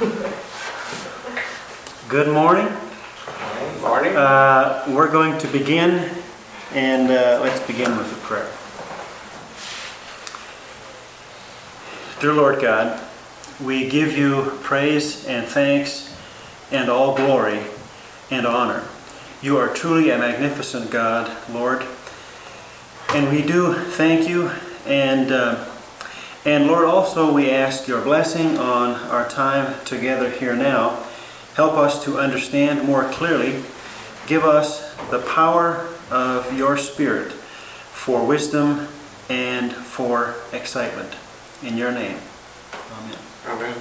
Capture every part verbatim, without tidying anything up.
Good morning. Good morning. Uh, we're going to begin, and uh, let's begin with a prayer. Dear Lord God, we give you praise and thanks and all glory and honor. You are truly a magnificent God, Lord. And we do thank you, and uh, and Lord, also we ask your blessing on our time together here now. Help us to understand more clearly. Give us the power of your Spirit for wisdom and for excitement. In your name. Amen. Amen.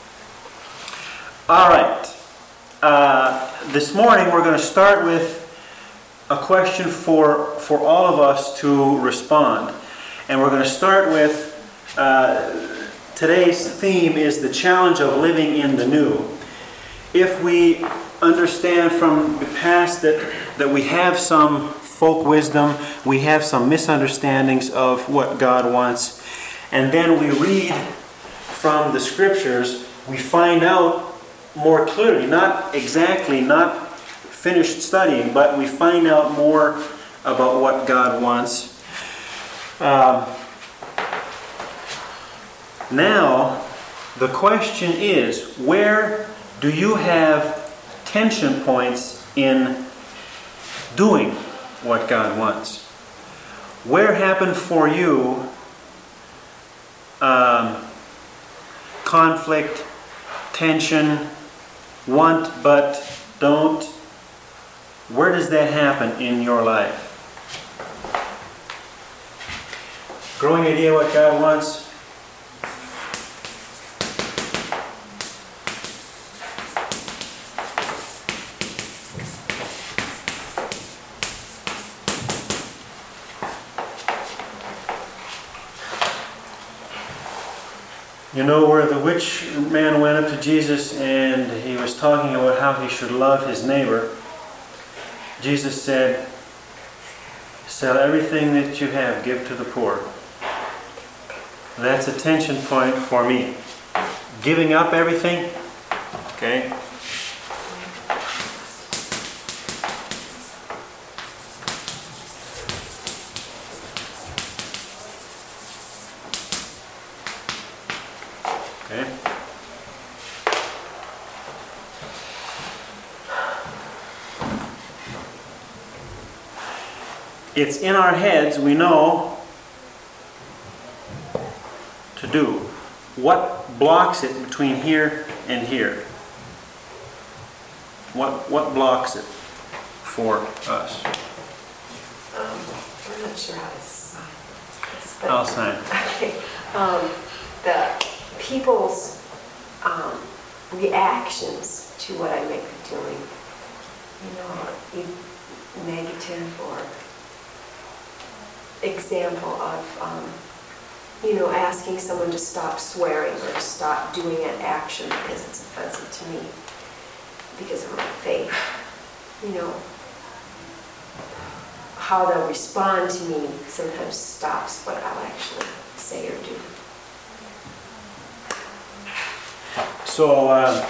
All right. Uh, this morning we're going to start with a question for, for all of us to respond. And we're going to start with, uh, today's theme is the challenge of living in the new. If we understand from the past that, that we have some folk wisdom, we have some misunderstandings of what God wants, and then we read from the scriptures, we find out more clearly, not exactly, not finished studying, but we find out more about what God wants. Um, now, the question is, where do you have tension points in doing what God wants? Where happened for you um, conflict, tension, want but don't? Where does that happen in your life? Growing idea what God wants? You know where the rich man went up to Jesus and he was talking about how he should love his neighbor. Jesus said, sell everything that you have, give to the poor. That's a tension point for me. Giving up everything, okay? Okay. It's in our heads, we know, to do. What blocks it between here and here? What what blocks it for us? Um, we're not sure how to sign this, but I'll sign. okay. Um, the people's um, reactions to what I may be doing, you know, e- negative or example of, um, you know, asking someone to stop swearing or to stop doing an action because it's offensive to me, because of my faith. You know, how they'll respond to me sometimes stops what I'll actually say or do. So, uh,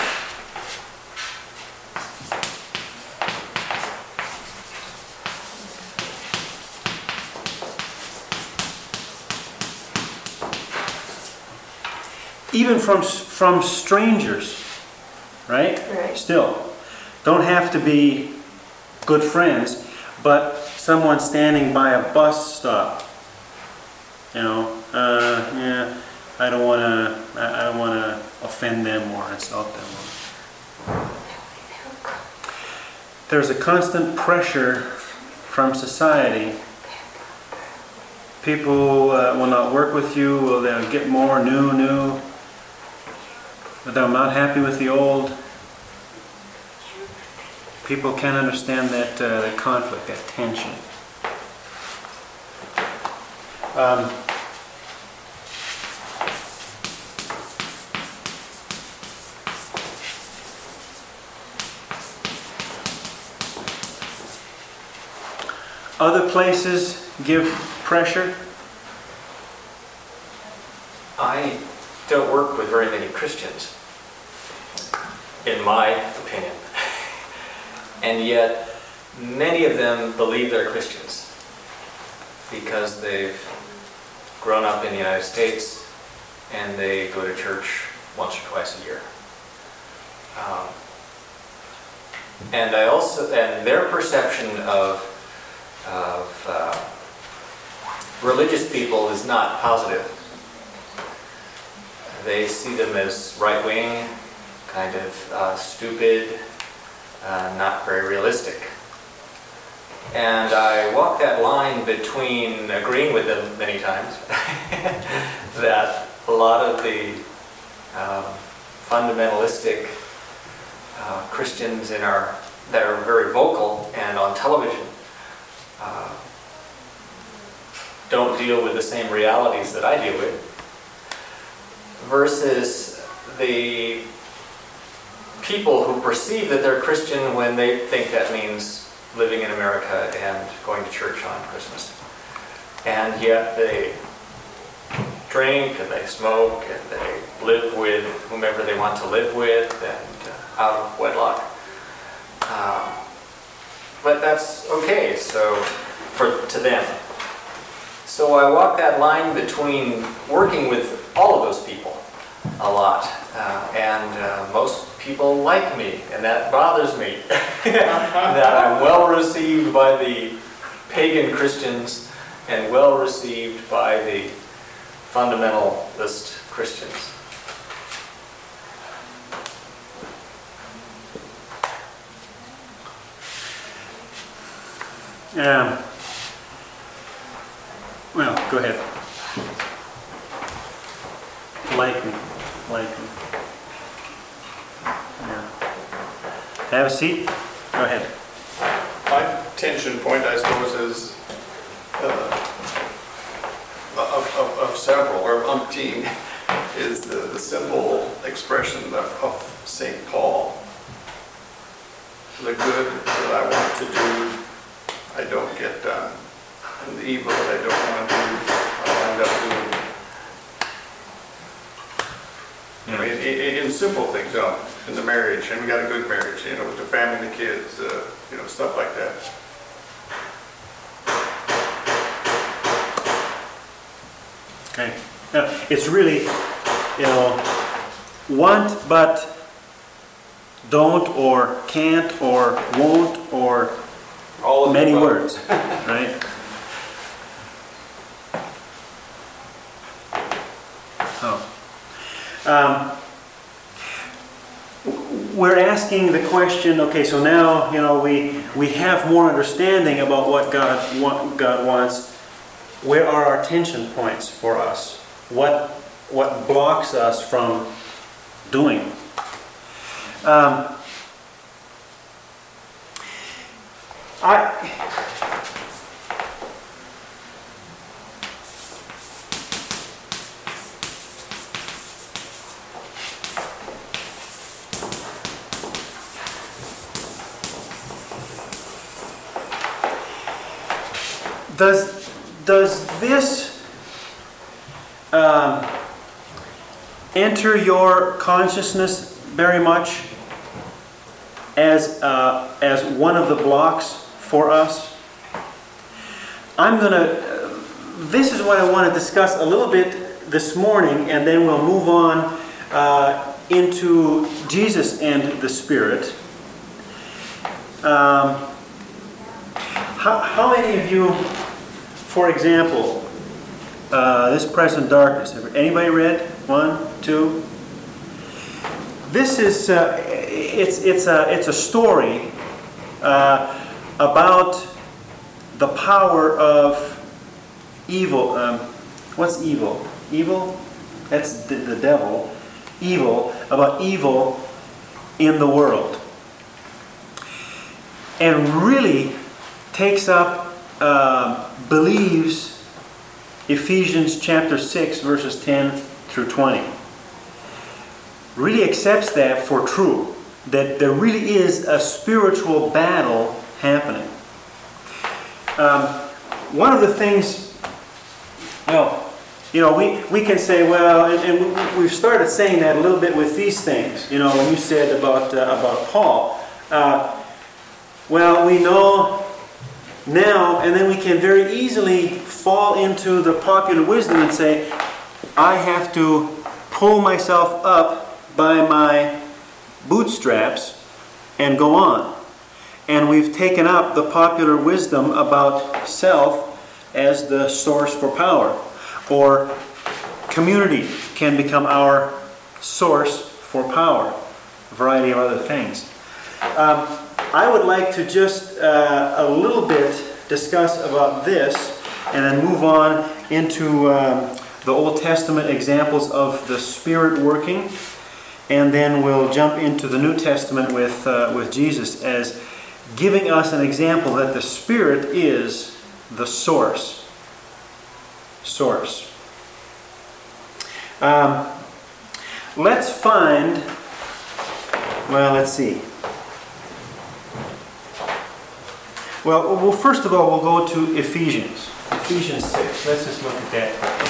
even from from strangers, right? Right. Still, don't have to be good friends, but someone standing by a bus stop. You know, uh, yeah, I don't want to. I, I don't want to offend them or insult them. There's a constant pressure from society. People uh, will not work with you. Will they'll get more new, new. But they're not happy with the old. People can't understand that uh, that conflict, that tension. Um, other places give pressure. I don't work with very many Christians. in my opinion. And yet, many of them believe they're Christians because they've grown up in the United States and they go to church once or twice a year. Um, and I also, and their perception of, of uh, religious people is not positive. They see them as right-wing, kind of uh, stupid, uh, not very realistic. And I walk that line between agreeing with them many times, that a lot of the um, fundamentalistic uh, Christians in our that are very vocal and on television uh, don't deal with the same realities that I deal with, versus the people who perceive that they're Christian when they think that means living in America and going to church on Christmas. And yet they drink and they smoke and they live with whomever they want to live with and uh, out of wedlock. Um, but that's okay, so for to them. So I walk that line between working with all of those people a lot, uh, and uh, most people like me, and that bothers me. That I'm well received by the pagan Christians and well received by the fundamentalist Christians. Um, well, go ahead. Like me, like me. Yeah. Have a seat. Go ahead. My tension point, I suppose, is uh, of, of, of several, or umpteen, is the, the simple expression of, of Saint Paul. The good that I want to do, I don't get done. And the evil that I don't want to do, I end up doing. I mean, in, in simple things, you know, in the marriage, and we got a good marriage, you know, with the family and the kids, uh, you know, stuff like that. Okay. Now, it's really, you know, want but don't or can't or won't or All of the many above. words, right? Oh. Um, we're asking the question, okay, so now, you know, we, we have more understanding about what God, what God wants. Where are our tension points for us? What, what blocks us from doing? Um, I... Does, does this um, enter your consciousness very much as, uh, as one of the blocks for us? I'm going to, uh, this is what I want to discuss a little bit this morning, and then we'll move on uh, into Jesus and the Spirit. Um, how, how many of you, for example, uh, This Present Darkness, anybody read? One, two? This is, uh, it's, it's, a, it's a story uh, about the power of evil. Um, what's evil? Evil? That's the, the devil. Evil, about evil in the world. And really takes up, uh, believes Ephesians chapter six, verses ten through twenty. Really accepts that for true. That there really is a spiritual battle happening. Um, one of the things, well, You know, we, we can say, well, and, and we've started saying that a little bit with these things. You know, when you said about, uh, about Paul. Uh, well, we know now, and then we can very easily fall into the popular wisdom and say, I have to pull myself up by my bootstraps and go on. And we've taken up the popular wisdom about self as the source for power. Or community can become our source for power. A variety of other things. Um, I would like to just uh, a little bit discuss about this and then move on into um, the Old Testament examples of the Spirit working, and then we'll jump into the New Testament with, uh, with Jesus as giving us an example that the Spirit is the source. Source. Um, let's find, well, let's see. Well, well, first of all, we'll go to Ephesians. Ephesians six. Let's just look at that quickly.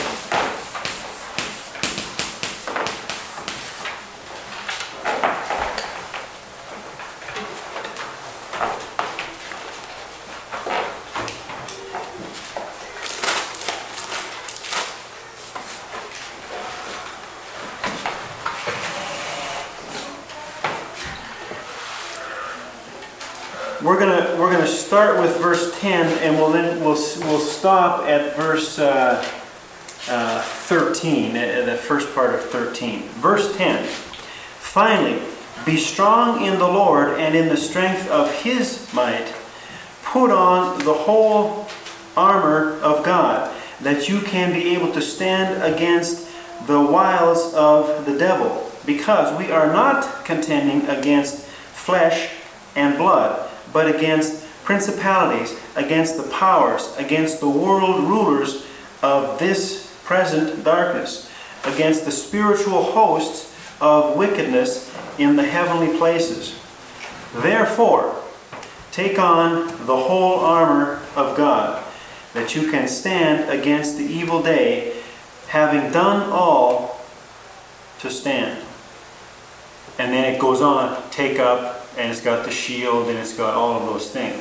We're gonna we're gonna start with verse ten, and we'll then we'll we'll stop at verse uh, uh, thirteen, uh, the first part of thirteen. Verse ten. Finally, be strong in the Lord and in the strength of His might. Put on the whole armor of God, that you can be able to stand against the wiles of the devil, because we are not contending against flesh and blood, but against principalities, against the powers, against the world rulers of this present darkness, against the spiritual hosts of wickedness in the heavenly places. Therefore, take on the whole armor of God, that you can stand against the evil day, having done all to stand. And then it goes on, take up, and it's got the shield, and it's got all of those things.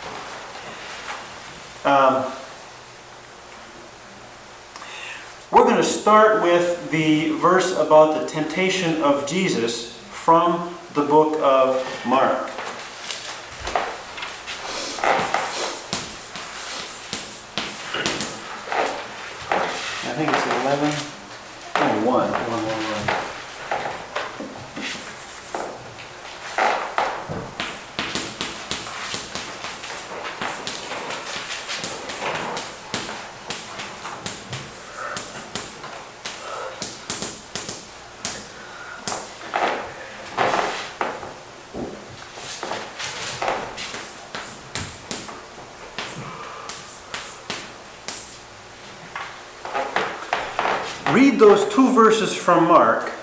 Um, we're going to start with the verse about the temptation of Jesus from the book of Mark. I think it's eleven. Oh, one. One, one, one. Read those two verses from Mark.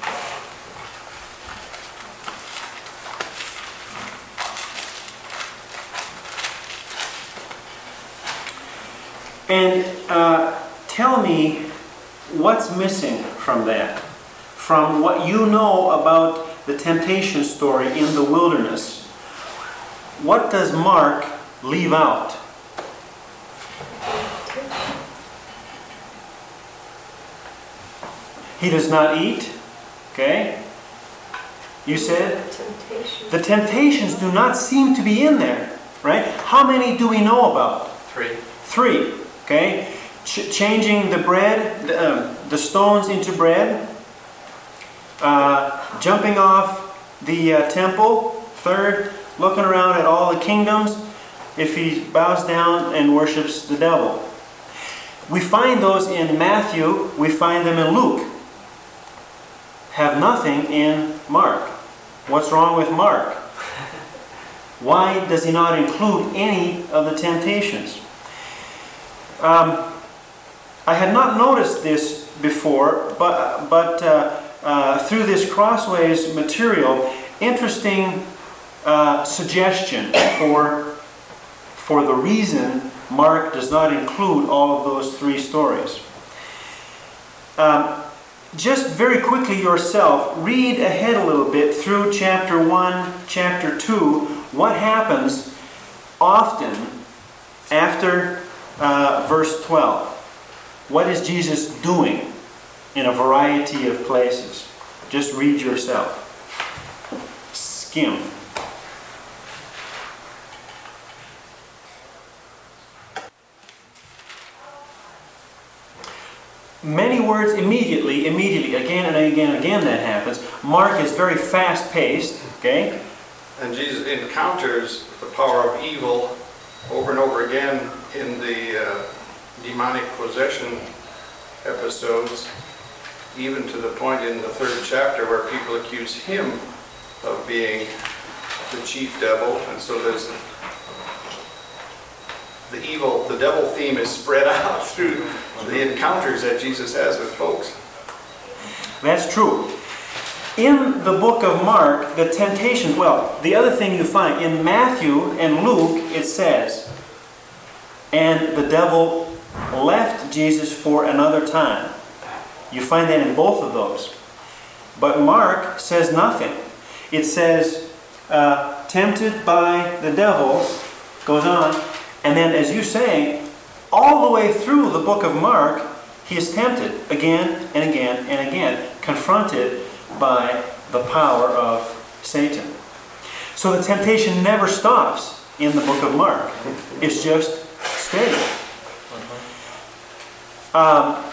And uh, tell me what's missing from that. From what you know about the temptation story in the wilderness. What does Mark leave out? He does not eat. Okay? You said? Temptations. The temptations do not seem to be in there. Right? How many do we know about? Three. Three. Okay? Ch- changing the bread, the, um, the stones into bread. Uh, jumping off the uh, temple. Third, looking around at all the kingdoms. If he bows down and worships the devil. We find those in Matthew. We find them in Luke. Have nothing in Mark. What's wrong with Mark? Why does he not include any of the temptations? Um, I had not noticed this before, but but uh, uh, through this Crossways material, interesting uh, suggestion for for the reason Mark does not include all of those three stories. Um, just very quickly yourself, read ahead a little bit through chapter one, chapter two. What happens often after uh, verse twelve? What is Jesus doing in a variety of places? Just read yourself. Skim. Many words immediately, immediately, again and again and again that happens. Mark is very fast-paced, okay? And Jesus encounters the power of evil over and over again in the uh, demonic possession episodes, even to the point in the third chapter where people accuse him of being the chief devil. And so there's the evil, the devil theme is spread out through the encounters that Jesus has with folks. That's true. In the book of Mark, the temptations, well, the other thing you find, in Matthew and Luke, it says, and the devil left Jesus for another time. You find that in both of those. But Mark says nothing. It says, uh, tempted by the devil, goes on, and then as you say, all the way through the book of Mark, he is tempted again and again and again, confronted by the power of Satan. So the temptation never stops in the book of Mark. It's just steady. Um,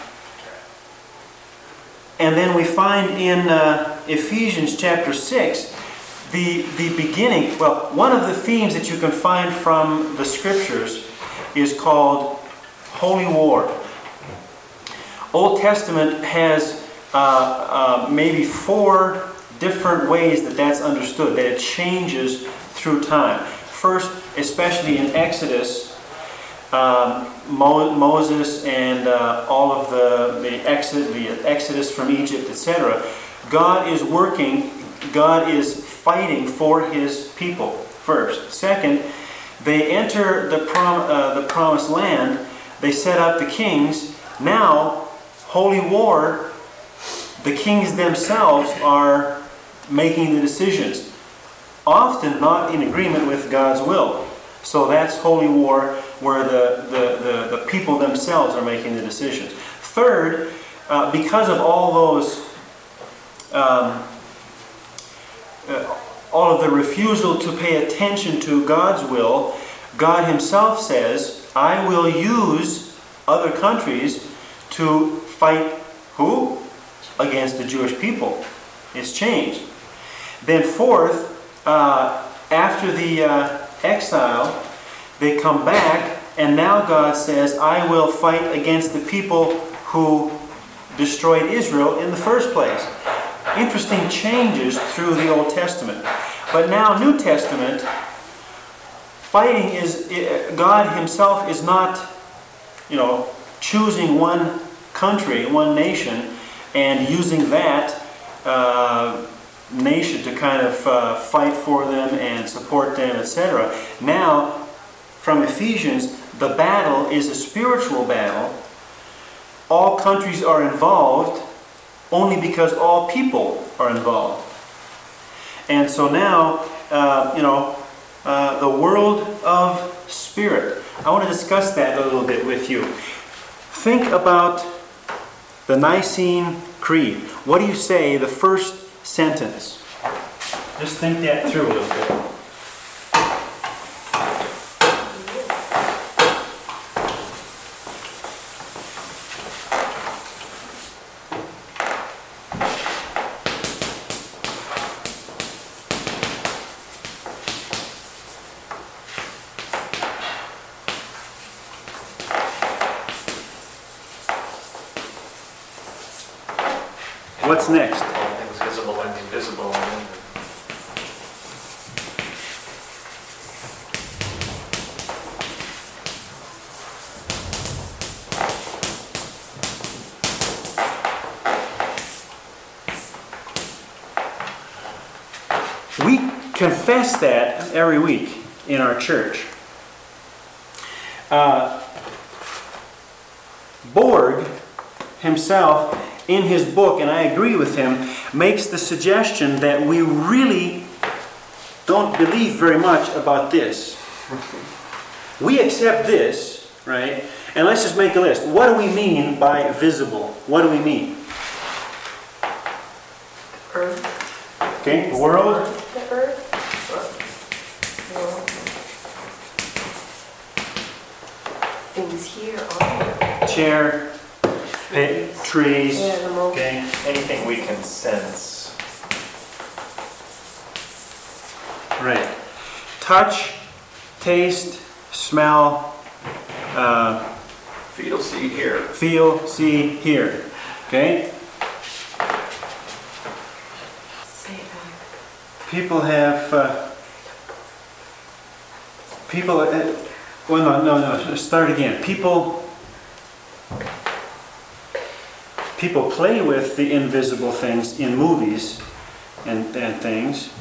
and then we find in uh, Ephesians chapter six, the, the beginning, well, one of the themes that you can find from the scriptures is called holy war. Old Testament has uh, uh, maybe four different ways that that's understood, that it changes through time. First, especially in Exodus, um, Mo- Moses and uh, all of the, the, exod- the Exodus from Egypt, et cetera, God is working, God is fighting for His people first. Second, they enter the, prom- uh, the promised land, they set up the kings. Now, holy war, the kings themselves are making the decisions, often not in agreement with God's will. So that's holy war, where the, the, the, the people themselves are making the decisions. Third, uh, because of all those, um, uh, all of the refusal to pay attention to God's will, God Himself says, I will use other countries to fight who? Against the Jewish people. It's changed. Then fourth, uh, after the uh, exile, they come back, and now God says, I will fight against the people who destroyed Israel in the first place. Interesting changes through the Old Testament. But now, New Testament, fighting is, God Himself is not, you know, choosing one country, one nation, and using that uh, nation to kind of uh, fight for them and support them, et cetera. Now, from Ephesians, the battle is a spiritual battle. All countries are involved only because all people are involved. And so now, uh, you know, uh, the world of spirit. I want to discuss that a little bit with you. Think about the Nicene Creed. What do you say the first sentence? Just think that through a little bit. What's next? All things visible and invisible. We confess that every week in our church. Uh, Borg himself in his book, and I agree with him, makes the suggestion that we really don't believe very much about this. We accept this, right? And let's just make a list. What do we mean by visible? What do we mean? Earth. Okay, the world. The earth. World. Things here on here. Chair, pa- trees. Yeah, the most. Okay. Anything we can sense. Right. Touch, taste, smell, uh, Feel, see, hear. feel, see, hear. Okay? Say it back. People have. Uh, people. Uh, well, no, no, no. Start again. People. People play with the invisible things in movies and, and things.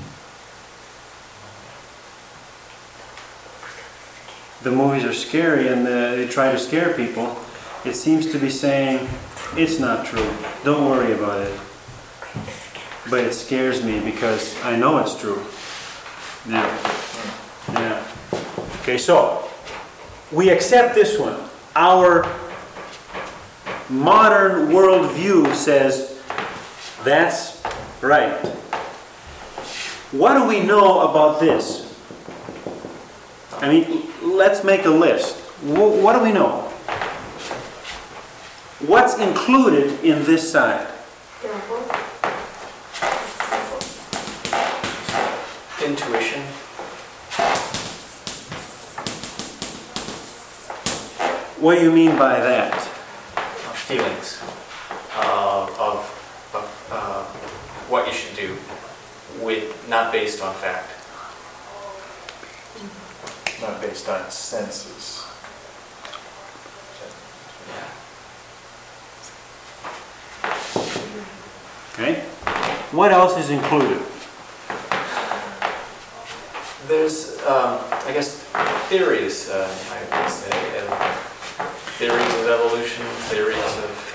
The movies are scary and uh, they try to scare people. It seems to be saying, it's not true. Don't worry about it. But it scares me because I know it's true. Yeah. Yeah. Okay, so we accept this one. Our modern worldview says that's right. What do we know about this? I mean, let's make a list. Wh- What do we know? What's included in this side? Intuition. What do you mean by that? Feelings uh, of, of uh, what you should do, with not based on fact. Not based on senses. Okay. What else is included? There's, um, I guess, theories, uh, I would say, and theories of evolution, theories of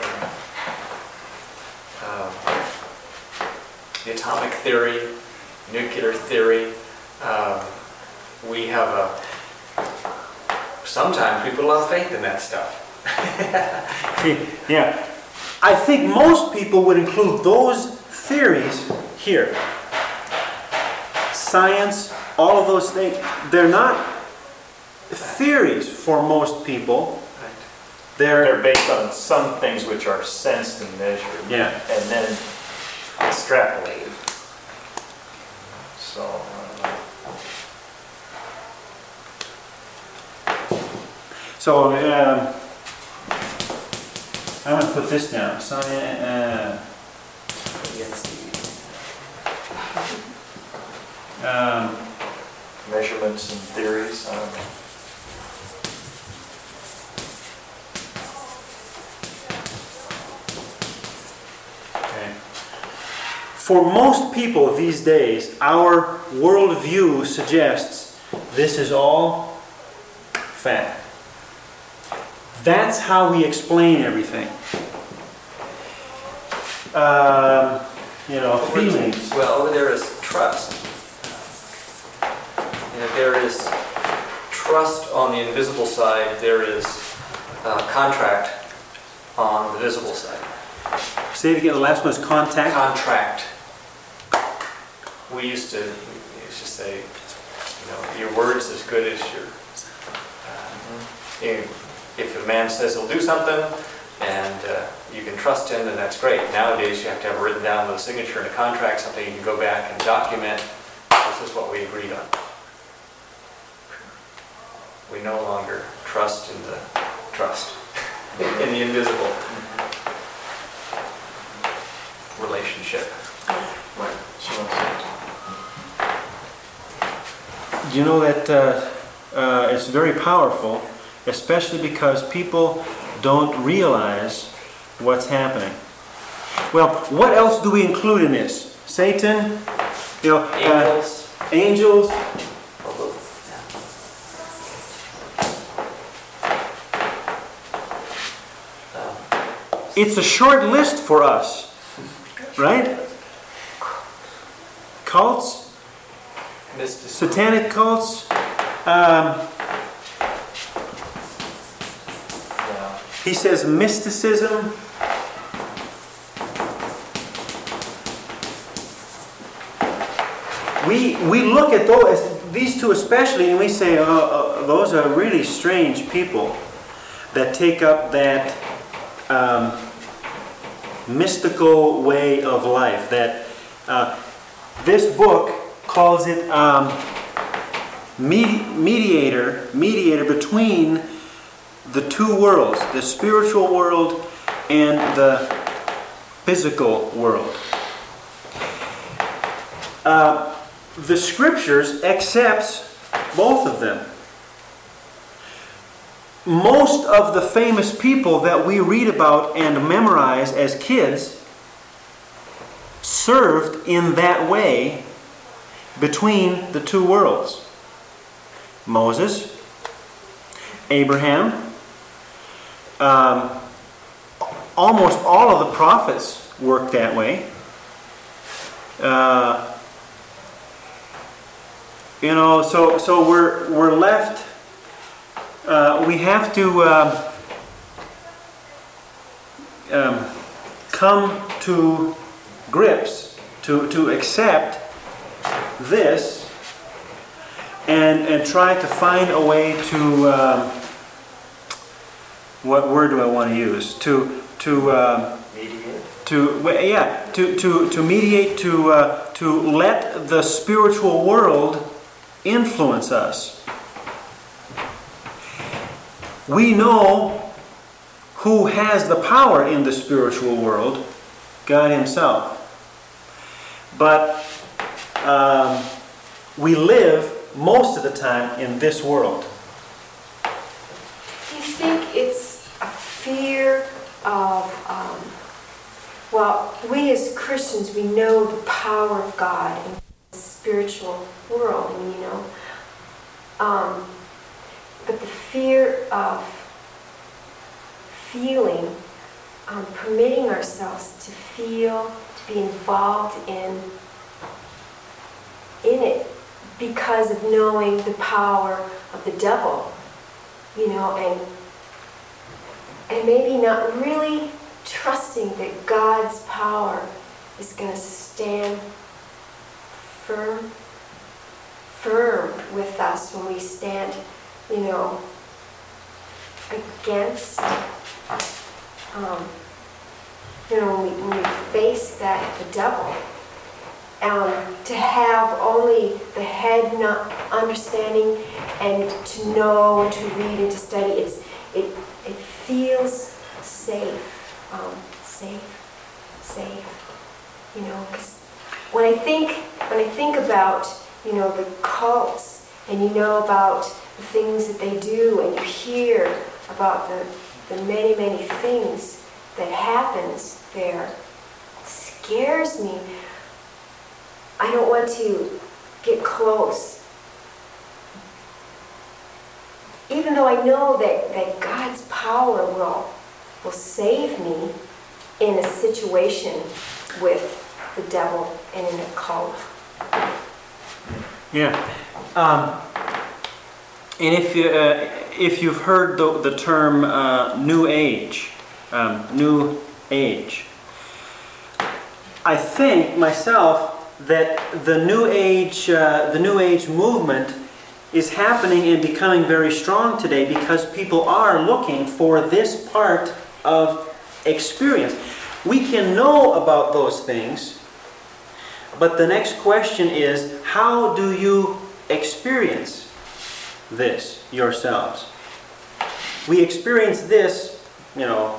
uh, um, the atomic theory, nuclear theory. Um, we have a, sometimes we put a lot of faith in that stuff. See, yeah. I think most people would include those theories here. Science, all of those things, they're not theories for most people. They're They're, based on some things which are sensed and measured. Yeah. And then extrapolated. So, uh, so um, I'm going to put this down. Science, uh, um, measurements and theories. I don't know. Okay. For most people these days, our worldview suggests this is all fact. That's how we explain everything. Um, you know, feelings. Well, over there is trust. And if there is trust on the invisible side, there is uh, contract on the visible side. Say it again. The last one is contact. Contract. We used to, we used to say, you know, your word's as good as your. Uh, you, if a man says he'll do something, and uh, you can trust him, then that's great. Nowadays, you have to have it written down with a signature in a contract, something you can go back and document. This is what we agreed on. We no longer trust in the trust, in the invisible relationship. You know that uh, uh, it's very powerful, especially because people don't realize what's happening. Well, what else do we include in this? Satan, you know, uh, Angels. angels. Although, yeah. Um, it's a short list for us, right? Cults, Mysticism. satanic cults. Um, Yeah. he says mysticism. We, we look at those, these two especially, and we say, oh, oh, those are really strange people that take up that um, mystical way of life. That uh, this book calls it um, medi- mediator, mediator between the two worlds, the spiritual world and the physical world. Uh, the Scriptures accepts both of them. Most of the famous people that we read about and memorize as kids served in that way between the two worlds. Moses, Abraham, um, almost all of the prophets worked that way. Uh, you know, so so we're we're left. Uh, we have to um, um, come to grips, to, to accept this, and and try to find a way to um, what word do I want to use? To to um, Mediate. to well, yeah to to to mediate, to uh, to let the spiritual world influence us. We know who has the power in the spiritual world, God Himself. But um, we live most of the time in this world. Do you think it's a fear of, um, well, we as Christians, we know the power of God in the spiritual world, and you know, um, but the fear of feeling, um, permitting ourselves to feel, to be involved in, in it, because of knowing the power of the devil, you know, and and maybe not really trusting that God's power is going to stand firm, firm with us when we stand, you know, against, um, you know, when we, when we face that, the devil. Um, to have only the head not understanding, and to know, to read, and to study, it's it it feels safe, um, safe, safe. You know, because when I think when I think about, you know, the cults, and you know about the things that they do, and you hear about the the many many things that happens there, it scares me. I don't want to get close. Even though I know that, that God's power will, will save me in a situation with the devil and in a cult. Yeah. Um, and if, you, uh, if you've heard the, the term uh, New Age, um, New Age, I think myself that the New Age, uh, the New Age movement is happening and becoming very strong today because people are looking for this part of experience. We can know about those things, but the next question is, how do you experience this yourselves? We experience this, you know.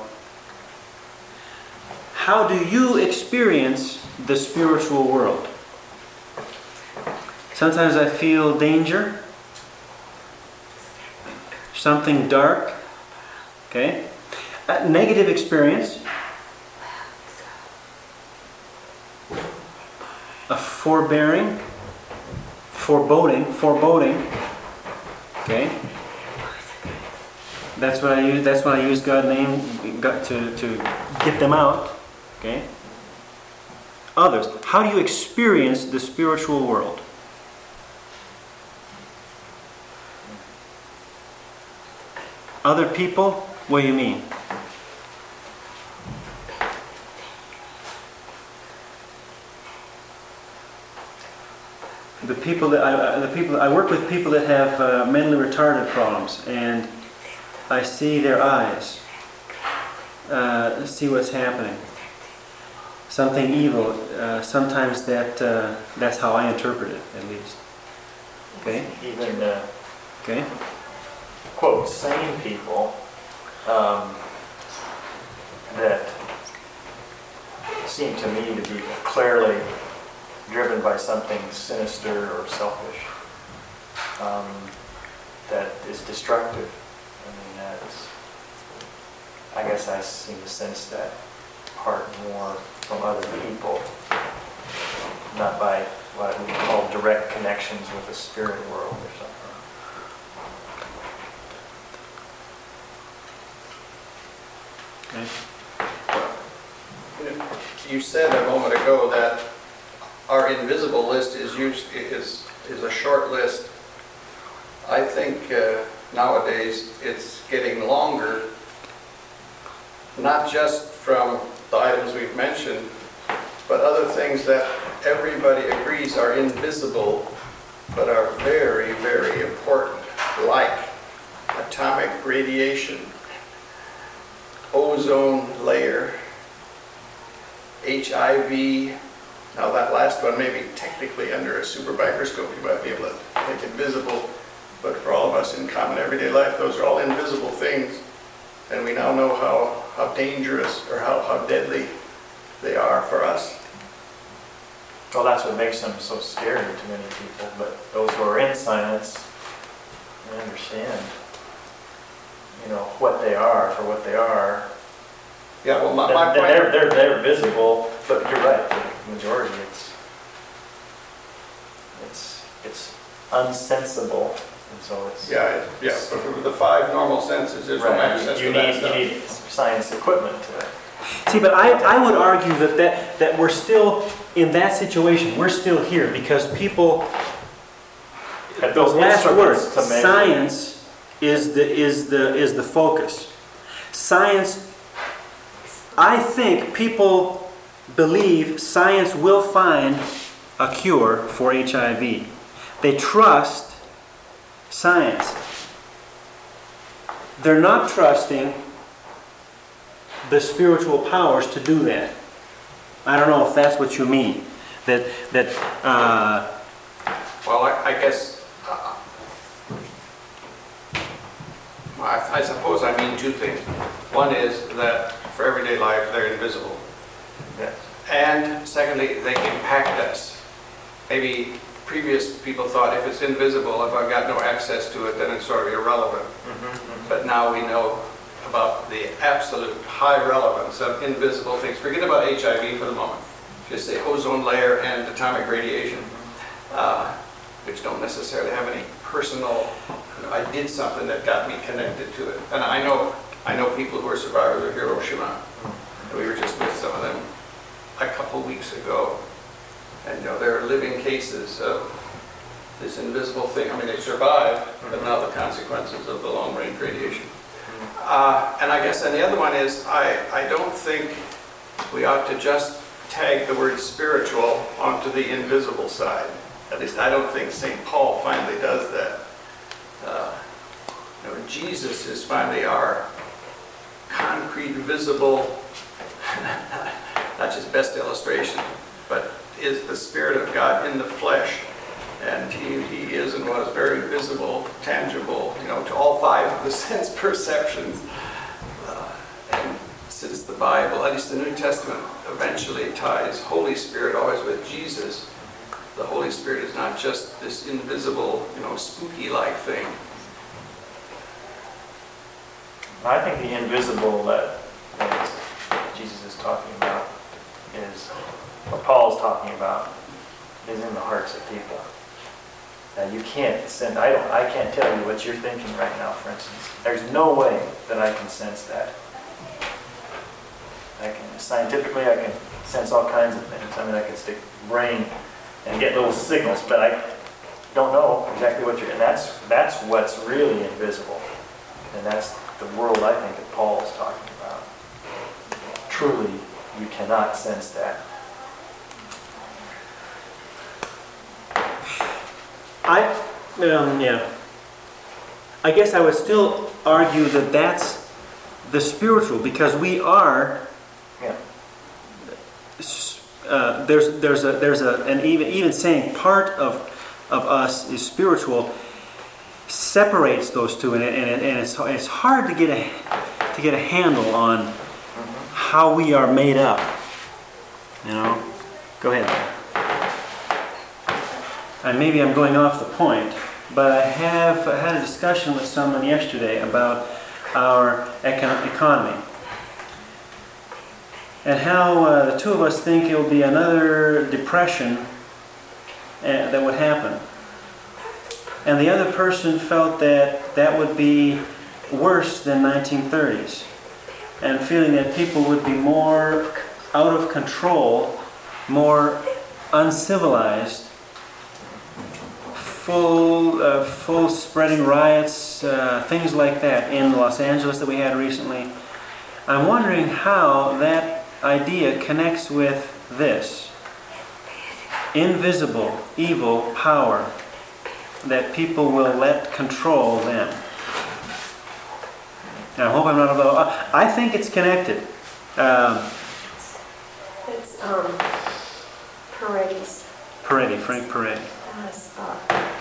How do you experience the spiritual world? Sometimes I feel danger, something dark, okay? A negative experience, a forbearing, foreboding, foreboding, okay? That's what I use. That's when I use God's name God, to to get them out. Okay? Others, how do you experience the spiritual world? Other people, what do you mean? The people that I, the people I work with people that have uh, mentally retarded problems, and I see their eyes, uh, see what's happening. Something evil. Uh, sometimes that uh, that's how I interpret it, at least. Okay. Even uh, Okay. quote sane people um, that seem to me to be clearly driven by something sinister or selfish um, that is destructive. I mean, that's, I guess I seem to sense that part more from other people, not by what we call direct connections with the spirit world or something. Okay. You said a moment ago that our invisible list is used, is, is a short list. I think uh, nowadays it's getting longer, not just from the items we've mentioned, but other things that everybody agrees are invisible, but are very, very important, like atomic radiation, ozone layer, H I V. Now that last one, maybe technically under a super microscope you might be able to make it visible, but for all of us in common everyday life, those are all invisible things. And we now know how, how dangerous or how, how deadly they are for us. Well, that's what makes them so scary to many people, but those who are in science, they understand, you know, what they are for what they are. Yeah, well, my, my point... They're, they're, they're visible, but you're right, the majority, it's, it's, it's unsensible, and so it's... Yeah, it- yeah, but for the five normal senses, there's no Right, access you to that need, stuff. you need science equipment to it. See, but I, I would argue that, that that we're still in that situation. We're still here because people. At Those those last words. instruments to measure- Science is the is the is the focus. Science. I think people believe science will find a cure for H I V. They trust science. They're not trusting the spiritual powers to do that. I don't know if that's what you mean. That that uh, Well, I, I guess, uh, I, I suppose I mean two things. One is that for everyday life, they're invisible. Yes. And secondly, they impact us. Maybe previous people thought if it's invisible, if I've got no access to it, then it's sort of irrelevant. Mm-hmm. But now we know about the absolute high relevance of invisible things. Forget about H I V for the moment. Just say ozone layer and atomic radiation, uh, which don't necessarily have any personal, you know, I did something that got me connected to it. And I know, I know people who are survivors of Hiroshima. And we were just with some of them a couple weeks ago. And you know, there are living cases of this invisible thing. I mean, they survived, but now the consequences of the long-range radiation. Uh, and I guess, and the other one is, I, I don't think we ought to just tag the word spiritual onto the invisible side. At least I don't think Saint Paul finally does that. Uh, you know, Jesus is finally our concrete, visible, not just best illustration, but is the Spirit of God in the flesh. And he, he is and was very visible, tangible, you know, to all five of the sense perceptions. Uh, and since the Bible, at least the New Testament, eventually ties Holy Spirit always with Jesus, the Holy Spirit is not just this invisible, you know, spooky-like thing. I think the invisible that, that Jesus is talking about is, what Paul's talking about, is in the hearts of people. Now you can't send, I don't, I can't tell you what you're thinking right now, for instance. There's no way that I can sense that. I can, scientifically, I can sense all kinds of things. I mean, I can stick brain and get little signals, but I don't know exactly what you're, and that's, that's what's really invisible. And that's the world, I think, that Paul is talking about. Truly, you cannot sense that. I, um, yeah. I guess I would still argue that that's the spiritual, because we are. Yeah. Uh, there's there's a there's a and even even saying part of of us is spiritual separates those two, and it, and, it, and it's it's hard to get a to get a handle on how we are made up. You know, go ahead. And maybe I'm going off the point, but I have I had a discussion with someone yesterday about our econ- economy and how uh, the two of us think it will be another depression uh, that would happen. And the other person felt that that would be worse than nineteen thirties, and feeling that people would be more out of control, more uncivilized, full, uh, full spreading riots, uh, things like that in Los Angeles that we had recently. I'm wondering how that idea connects with this invisible, evil power that people will let control them. And I hope I'm not alone. I think it's connected. Um, It's um, Paredes. Peretti, Frank Peretti. Has, uh,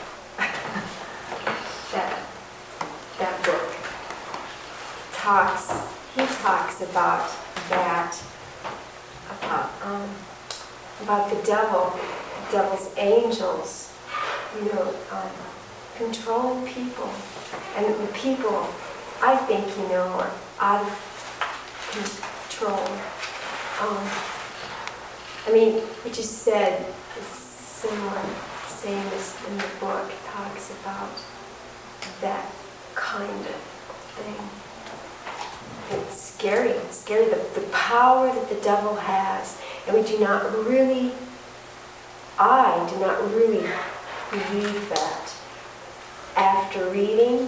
that that book talks. He talks about that about um, about the devil, the devil's angels. You know, um, controlling people, and the people, I think, you know, are out of control. Um, I mean, what you said is similar, same as in the book, talks about that kind of thing. It's scary, it's scary, the, the power that the devil has, and we do not really, I do not really believe that. After reading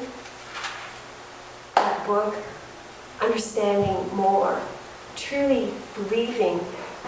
that book, understanding more, truly believing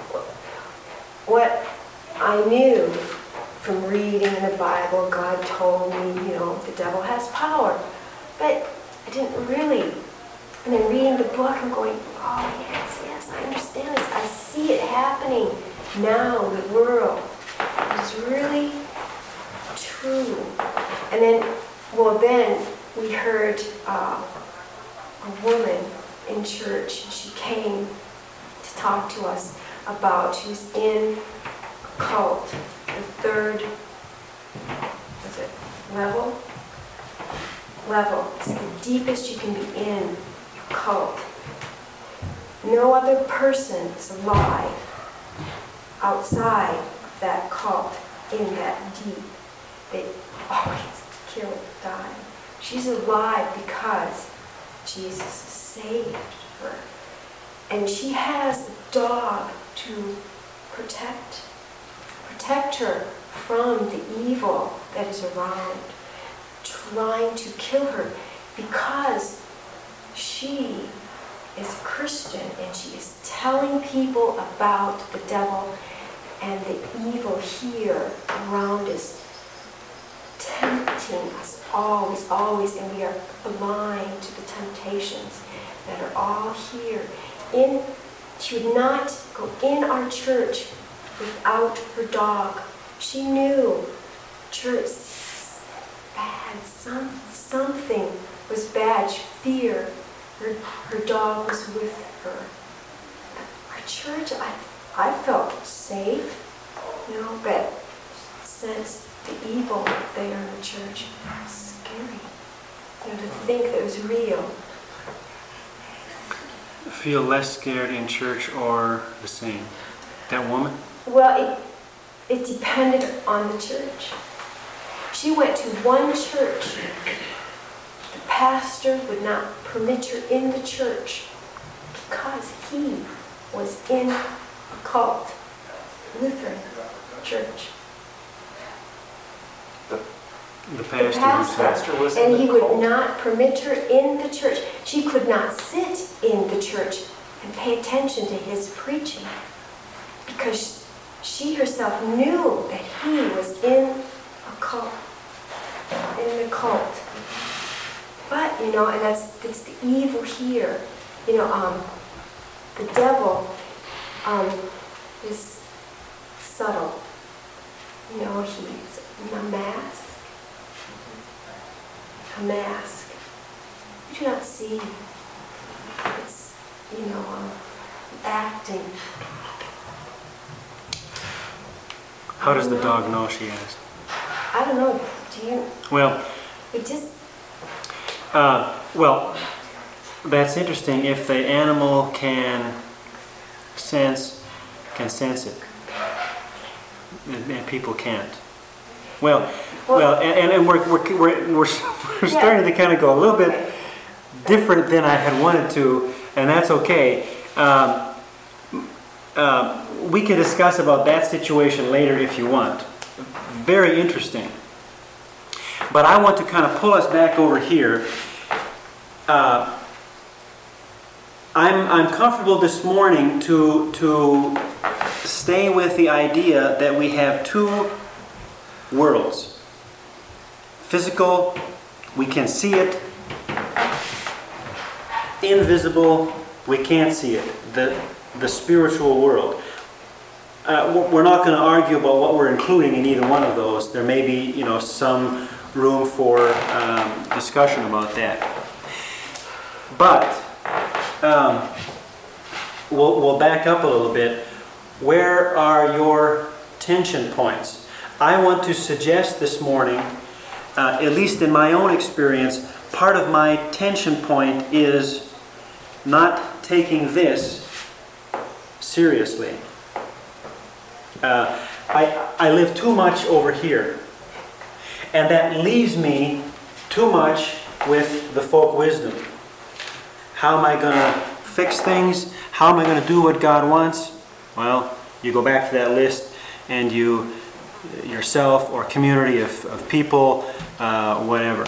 what I knew from reading in the Bible. God told me, you know, the devil has power. But I didn't really. And then reading the book, I'm going, oh yes, yes, I understand this. I see it happening now in the world. It's really true. And then, well then, we heard uh, a woman in church. She came to talk to us about, she was in a cult, the third, what's it, level? Level. It's the deepest you can be in a cult. No other person is alive outside that cult, in that deep. They always kill, die. She's alive because Jesus saved her. And she has a dog to protect, protect her from the evil that is around, trying to kill her, because she is Christian and she is telling people about the devil and the evil here around us, tempting us always, always, and we are blind to the temptations that are all here. In, she would not go in our church without her dog. She knew church was bad, some, something was bad. She feared her, her dog was with her. Our church, I, I felt safe, you know, but since the evil there in the church, scary. You know, to think that it was real. Feel less scared in church or the same? That woman? Well, it, it depended on the church. She went to one church. The pastor would not permit her in the church because he was in a cult, Lutheran church. The pastor The who said, Pastor was in And the he would cult. not permit her in the church. She could not sit in the church and pay attention to his preaching because she herself knew that he was in a cult, in the cult. But, you know, and that's, that's the evil here. You know, um, the devil um, is subtle. You know, he's a mask. A mask. You do not see. It's, you know, um, acting. how does the dog know, she asked. I don't know. Do you? Well, It just. uh, well, that's interesting if the animal can sense, can sense it. And, and people can't. Well, well, and, and we're, we're, we're, we're we're starting to kind of go a little bit different than I had wanted to, and that's okay. Um, uh, we can discuss about that situation later if you want. Very interesting. But I want to kind of pull us back over here. Uh, I'm, I'm comfortable this morning to, to stay with the idea that we have two worlds. Physical, we can see it. Invisible, we can't see it. The, the spiritual world. Uh, we're not going to argue about what we're including in either one of those. There may be, you know, some room for um, discussion about that. But um, we'll, we'll back up a little bit. Where are your tension points? I want to suggest this morning, uh, at least in my own experience, part of my tension point is not taking this seriously. Uh, I, I live too much over here. And that leaves me too much with the folk wisdom. How am I going to fix things? How am I going to do what God wants? Well, you go back to that list and you, yourself or community of, of people, uh, whatever.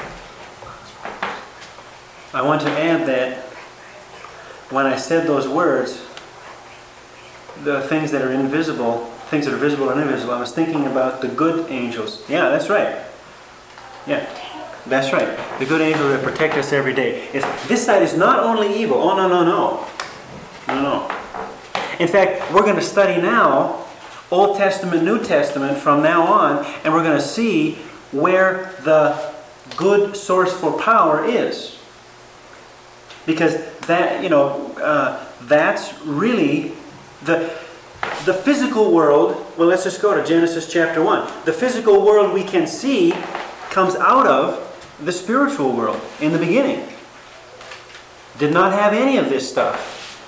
I want to add that when I said those words, the things that are invisible, things that are visible and invisible, I was thinking about the good angels. Yeah, that's right. Yeah, that's right. The good angels that protect us every day. It's, this side is not only evil. Oh, no, no, no. No, no. In fact, we're going to study now Old Testament, New Testament from now on, and we're going to see where the good source for power is. Because that, you know, uh, that's really the the physical world. Well, let's just go to Genesis chapter one. The physical world we can see comes out of the spiritual world in the beginning. Did not have any of this stuff.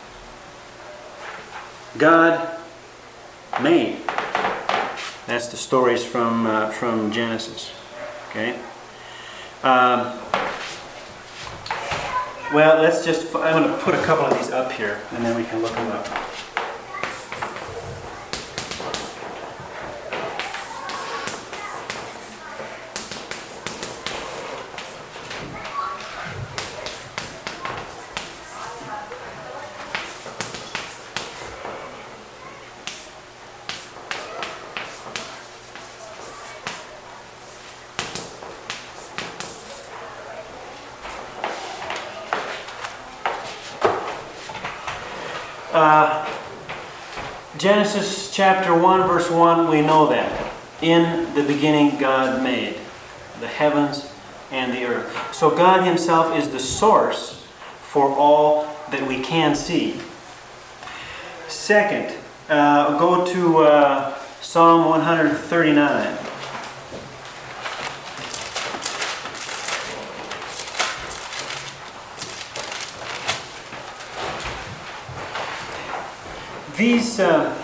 God made. That's the stories from uh, from Genesis. Okay. Um, well, let's just. I'm going to put a couple of these up here, and then we can look them up. Uh, Genesis chapter one, verse one, we know that. In the beginning God made the heavens and the earth. So God Himself is the source for all that we can see. Second, uh, go to uh, Psalm one thirty-nine. These uh,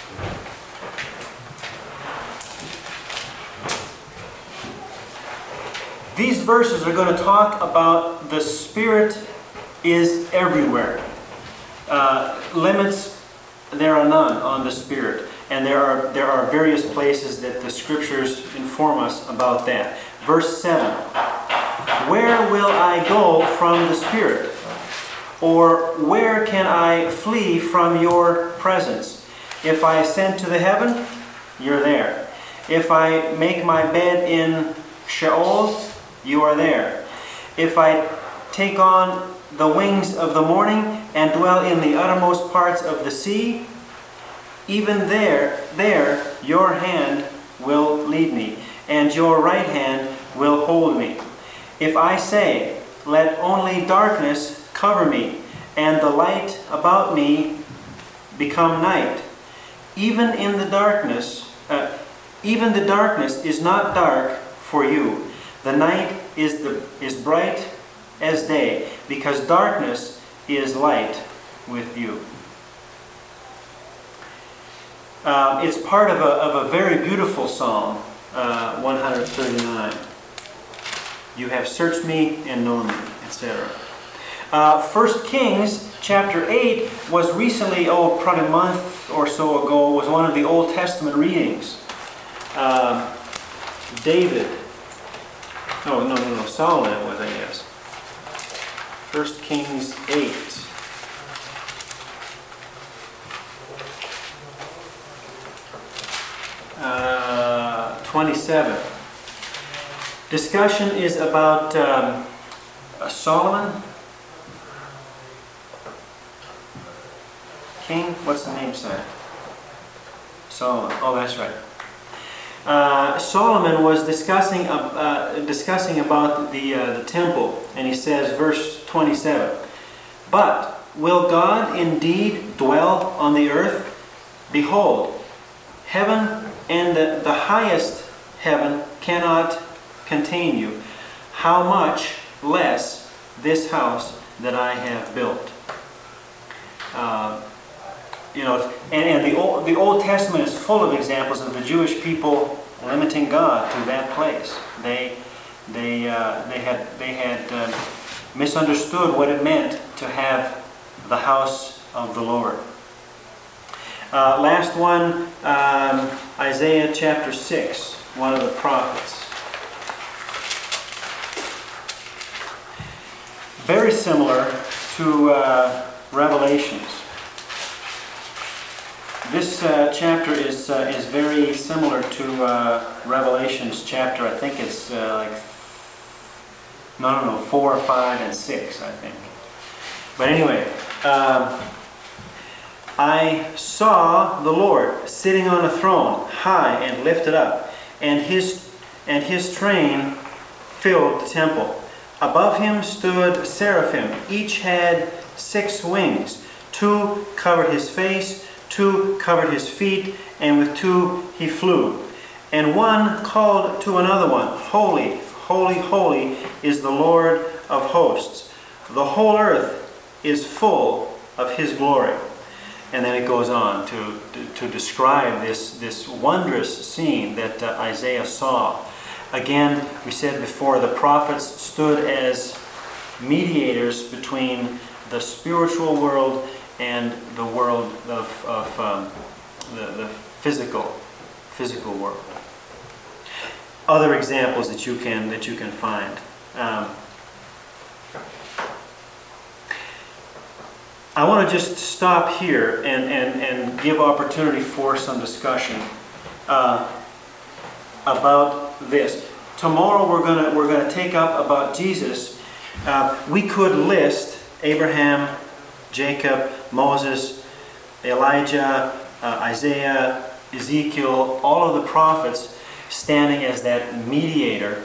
these verses are going to talk about the Spirit is everywhere. Uh, limits, there are none on the Spirit. And there are, there are various places that the Scriptures inform us about that. Verse seven, where will I go from the Spirit? Or where can I flee from your presence? If I ascend to the heaven, you're there. If I make my bed in Sheol, you are there. If I take on the wings of the morning and dwell in the uttermost parts of the sea, even there, there your hand will lead me, and your right hand will hold me. If I say, let only darkness cover me, and the light about me become night, even in the darkness, uh, even the darkness is not dark for you. The night is the is bright as day, because darkness is light with you. Uh, it's part of a, of a very beautiful psalm, uh, one thirty-nine. You have searched me and known me, et cetera. Uh, First Kings chapter eight was recently, oh, probably a month or so ago, was one of the Old Testament readings. Uh, David, no, no, no, no, Solomon was, I guess. First Kings eight. Uh, twenty-seven. Discussion is about um, uh, Solomon. King, what's the name say? Solomon. Oh, that's right. Uh, Solomon was discussing uh, uh, discussing about the uh, the temple, and he says, verse twenty-seven. But will God indeed dwell on the earth? Behold, heaven and the, the highest heaven cannot contain you. How much less this house that I have built? Uh, you know, and, and the Old the Old Testament is full of examples of the Jewish people limiting God to that place. They they uh, they had they had um, misunderstood what it meant to have the house of the Lord. Uh, last one, um, Isaiah chapter six, one of the prophets. Very similar to uh, Revelations. This uh, chapter is uh, is very similar to uh, Revelations chapter. I think it's uh, like no, no, no, four, five, and six. I think. But anyway. Um, I saw the Lord sitting on a throne, high and lifted up, and his and his train filled the temple. Above him stood seraphim. Each had six wings. Two covered his face, two covered his feet, and with two he flew. And one called to another one, Holy, holy, holy is the Lord of hosts. The whole earth is full of his glory. And then it goes on to, to, to describe this, this wondrous scene that uh, Isaiah saw. Again, we said before, the prophets stood as mediators between the spiritual world and the world of, of um, the, the physical, physical world. Other examples that you can that you can find. Um, I want to just stop here and, and, and give opportunity for some discussion uh, about this. Tomorrow we're gonna we're gonna take up about Jesus. Uh, we could list Abraham, Jacob, Moses, Elijah, uh, Isaiah, Ezekiel, all of the prophets standing as that mediator.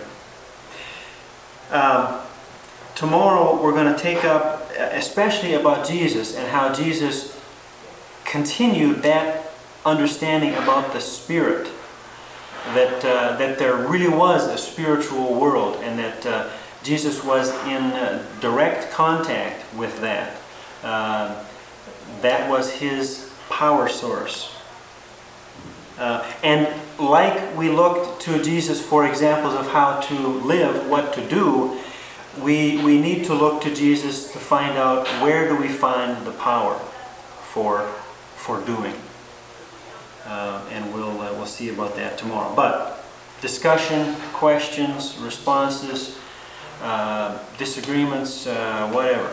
Um, tomorrow we're going to take up especially about Jesus and how Jesus continued that understanding about the Spirit, that uh, that there really was a spiritual world, and that uh, Jesus was in uh, direct contact with that. Uh, that was his power source. Uh, and like we looked to Jesus for examples of how to live, what to do, we, we need to look to Jesus to find out where do we find the power. for, for doing. Uh, and we'll, uh, we'll see about that tomorrow. But discussion, questions, responses, uh, disagreements, uh, whatever.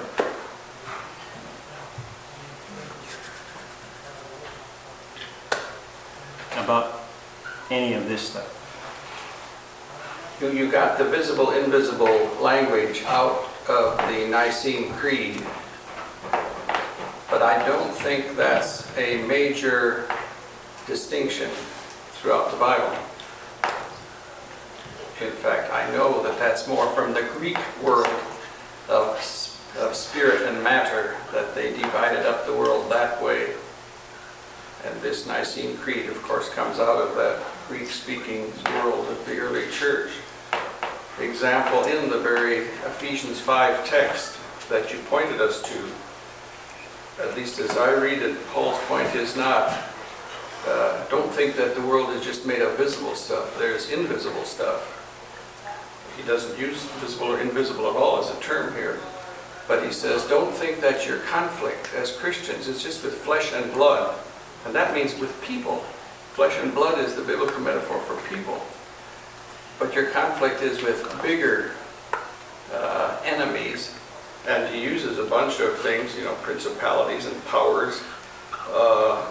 About any of this stuff. You, you got the visible, invisible language out of the Nicene Creed, but I don't think that's a major distinction throughout the Bible. In fact, I know that that's more from the Greek world of, of spirit and matter, that they divided up the world that way. And this Nicene Creed, of course, comes out of that Greek-speaking world of the early church. Example in the very Ephesians five text that you pointed us to, at least as I read it, Paul's point is not, uh, don't think that the world is just made of visible stuff. There's invisible stuff. He doesn't use visible or invisible at all as a term here. But he says, don't think that your conflict as Christians is just with flesh and blood. And that means with people. Flesh and blood is the biblical metaphor for people. But your conflict is with bigger uh, enemies. And he uses a bunch of things, you know, principalities and powers. Uh,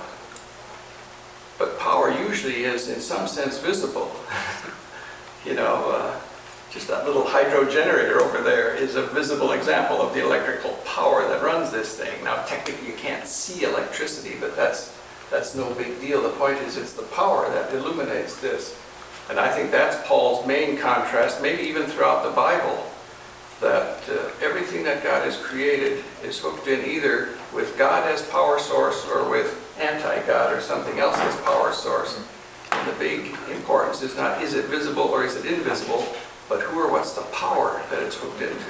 but power usually is, in some sense, visible. you know, uh, just that little hydro generator over there is a visible example of the electrical power that runs this thing. Now, technically, you can't see electricity, but that's That's no big deal. The point is it's the power that illuminates this. And I think that's Paul's main contrast, maybe even throughout the Bible, that uh, everything that God has created is hooked in either with God as power source or with anti-God or something else as power source. And the big importance is not is it visible or is it invisible, but who or what's the power that it's hooked into.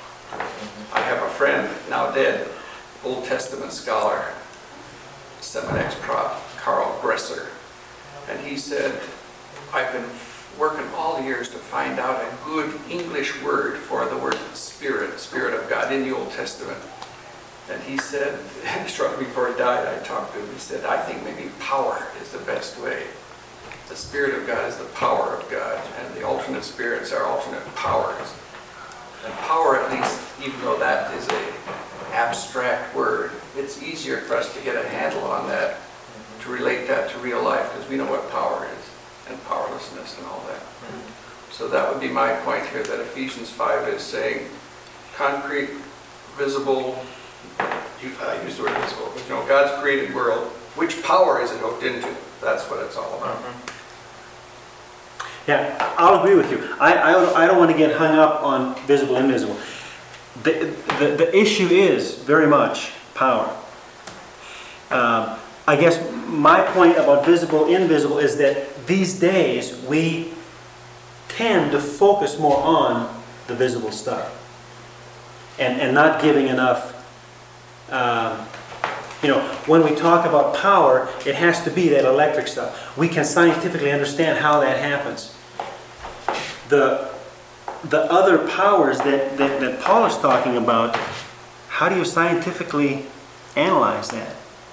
I have a friend, now dead, Old Testament scholar, Seminex Prof, Carl Gresser, and he said, I've been working all the years to find out a good English word for the word spirit, spirit of God in the Old Testament. And he said, shortly before he died, I talked to him, he said, I think maybe power is the best way. The Spirit of God is the power of God, and the alternate spirits are alternate powers. And power, at least, even though that is a abstract word, it's easier for us to get a handle on that, to relate that to real life, because we know what power is, and powerlessness and all that. So that would be my point here, that Ephesians five is saying concrete, visible, you, I use the word visible, but you know, God's created world, which power is it hooked into? That's what it's all about. Yeah, I'll agree with you. I, I, don't- I don't want to get hung up on visible, invisible. The, the, the issue is very much power. Um, I guess my point about visible, invisible is that these days we tend to focus more on the visible stuff and, and not giving enough, um, you know, when we talk about power, it has to be that electric stuff. We can scientifically understand how that happens. The, the other powers that, that, that Paul is talking about, how do you scientifically analyze that?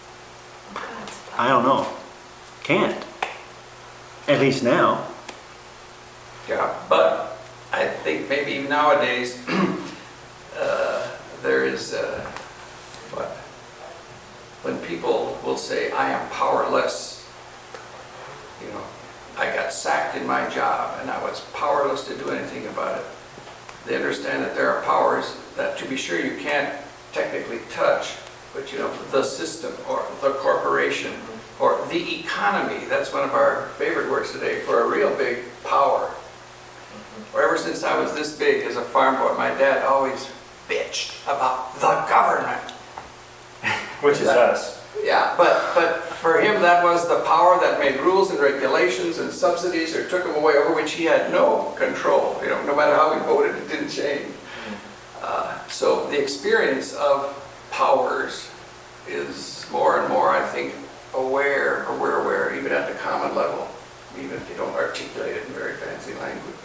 I don't know. Can't. At least now. Yeah, but I think maybe nowadays uh, there is, uh, what? When people will say, I am powerless, you know, I got sacked in my job and I was powerless to do anything about it. They understand that there are powers that, to be sure, you can't technically touch, but you know, the system or the corporation or the economy, that's one of our favorite words today for a real big power. Or ever since I was this big as a farm boy, my dad always bitched about the government. Which is us. Yeah, but, but for him that was the power that made rules and regulations and subsidies or took him away, over which he had no control. You know, no matter how he voted, it didn't change. Uh, so the experience of powers is more and more, I think, aware, or we're aware, even at the common level, even if you don't articulate it in very fancy language.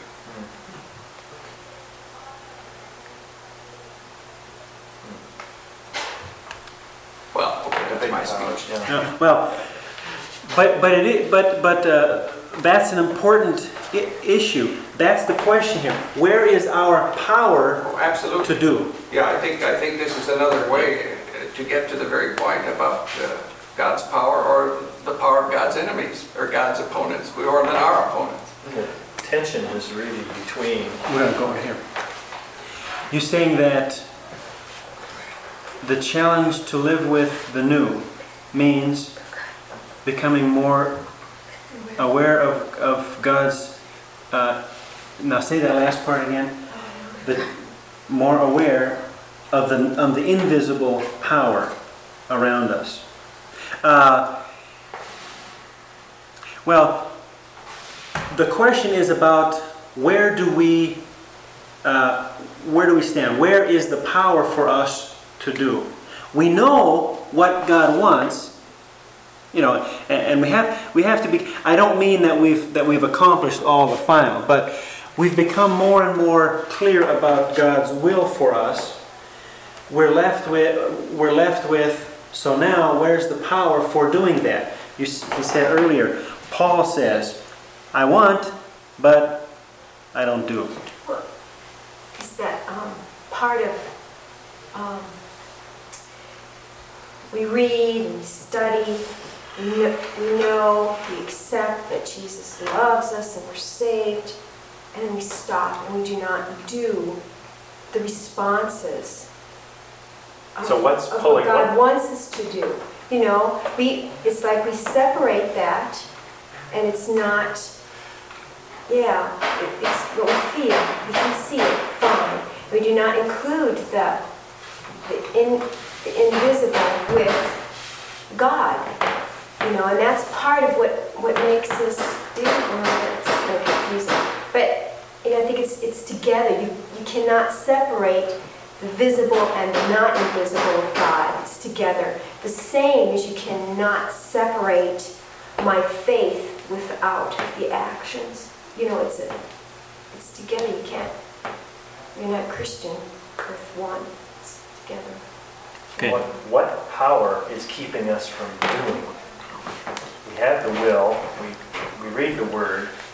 Well, okay, that's my Yeah. No, well, but, but it is, but, but uh, that's an important I- issue. That's the question here. Where is our power Oh, absolutely. to do? Yeah, I think, I think this is another way uh, to get to the very point about uh, God's power or the power of God's enemies or God's opponents, or than our opponents. The tension is really between, We're going to go over here. You're saying that the challenge to live with the new means becoming more aware of, of God's, uh, now say that last part again, the, more aware of the, of the invisible power around us. Uh, well, the question is about where do we, uh, where do we stand? Where is the power for us to do? We know what God wants, you know, and, and we have we have to be. I don't mean that we've that we've accomplished all the final, but we've become more and more clear about God's will for us. We're left with we're left with. So now, where's the power for doing that? You, you said earlier. Paul says, "I want, but I don't do." Well, is that um, part of, um, we read and study, we know, we know, we accept that Jesus loves us and we're saved, and then we stop and we do not do the responses of, So what's of pulling what God what? wants us to do. You know, we it's like we separate that, and it's not, yeah, it, it's what we feel. We can see it, fine. We do not include the, the, in, the invisible with God. You know, and that's part of what, what makes us do, well, that's a little confusing. But, you know, I think it's it's together. You, you cannot separate the visible and the not invisible of God. It's together. The same as you cannot separate my faith without the actions. You know, it's a, it's together. You can't, you're not Christian with one. It's together. Okay. what, what power is keeping us from doing? We have the will, we, we read the Word,